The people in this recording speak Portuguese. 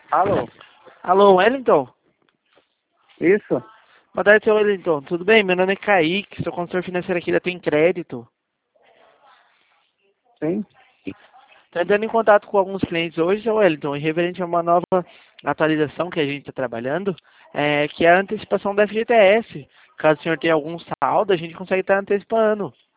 Alô? Alô, Wellington? Isso? Boa tarde, seu Wellington. Tudo bem? Meu nome é Kaique, sou consultor financeiro aqui da Tem Crédito. Sim? Estou entrando em contato com alguns clientes hoje, seu Wellington, em referente a uma nova atualização que a gente está trabalhando, que é a antecipação da FGTS. Caso o senhor tenha algum saldo, a gente consegue estar antecipando.